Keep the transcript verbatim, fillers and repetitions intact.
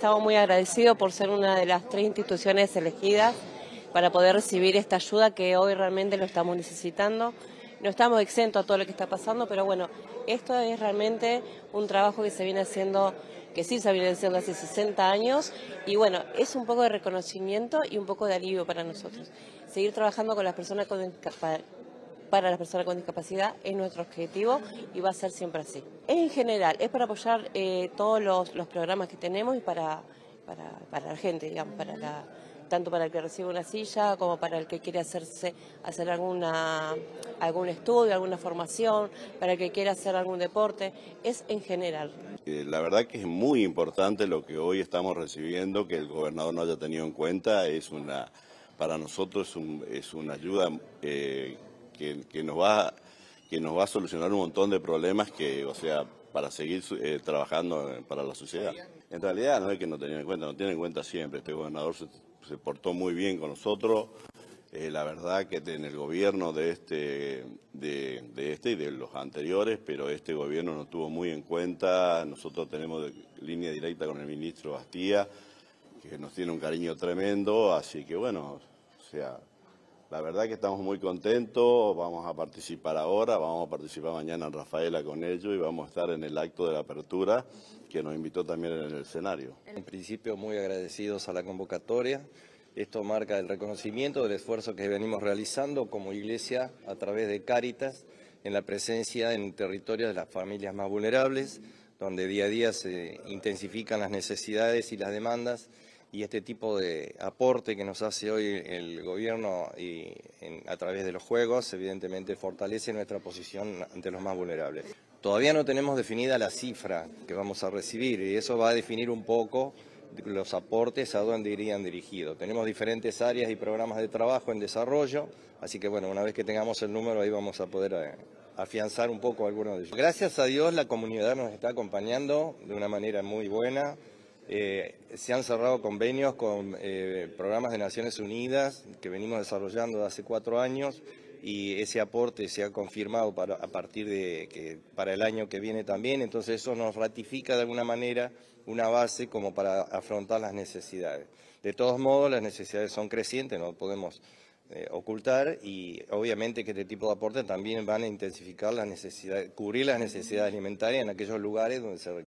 estamos muy agradecidos por ser una de las tres instituciones elegidas para poder recibir esta ayuda que hoy realmente lo estamos necesitando. No estamos exentos a todo lo que está pasando, pero bueno, esto es realmente un trabajo que se viene haciendo, que sí se viene haciendo hace sesenta años, y bueno, es un poco de reconocimiento y un poco de alivio para nosotros. Seguir trabajando con las personas con discapacidad, para las personas con discapacidad es nuestro objetivo y va a ser siempre así. En general, es para apoyar eh, todos los, los programas que tenemos y para, para, para la gente, digamos, para la, tanto para el que recibe una silla como para el que quiere hacerse hacer alguna algún estudio, alguna formación, para el que quiere hacer algún deporte, es en general. La verdad que es muy importante lo que hoy estamos recibiendo, que el gobernador no haya tenido en cuenta, es una, para nosotros es, un, es una ayuda eh, que, que, nos va, que nos va a solucionar un montón de problemas que, o sea, para seguir eh, trabajando para la sociedad. En realidad no es que no tenía en cuenta, no tiene en cuenta siempre, este gobernador se, se portó muy bien con nosotros. Eh, la verdad que en el gobierno de este, de, de este y de los anteriores, pero este gobierno nos tuvo muy en cuenta. Nosotros tenemos línea directa con el ministro Bastía, que nos tiene un cariño tremendo, así que bueno, o sea, la verdad que estamos muy contentos, vamos a participar ahora, vamos a participar mañana en Rafaela con ellos y vamos a estar en el acto de la apertura, que nos invitó también en el escenario. En principio muy agradecidos a la convocatoria. Esto marca el reconocimiento del esfuerzo que venimos realizando como iglesia a través de Cáritas en la presencia en territorios de las familias más vulnerables, donde día a día se intensifican las necesidades y las demandas, y este tipo de aporte que nos hace hoy el gobierno y en, a través de los juegos, evidentemente fortalece nuestra posición ante los más vulnerables. Todavía no tenemos definida la cifra que vamos a recibir y eso va a definir un poco los aportes a dónde irían dirigidos. Tenemos diferentes áreas y programas de trabajo en desarrollo, así que bueno, una vez que tengamos el número ahí vamos a poder eh, afianzar un poco algunos de ellos. Gracias a Dios la comunidad nos está acompañando de una manera muy buena. Eh, se han cerrado convenios con eh, programas de Naciones Unidas que venimos desarrollando hace cuatro años y ese aporte se ha confirmado para, a partir de que para el año que viene también, entonces eso nos ratifica de alguna manera una base como para afrontar las necesidades. De todos modos, las necesidades son crecientes, no podemos eh, ocultar y obviamente que este tipo de aportes también van a intensificar las necesidades, cubrir las necesidades alimentarias en aquellos lugares donde se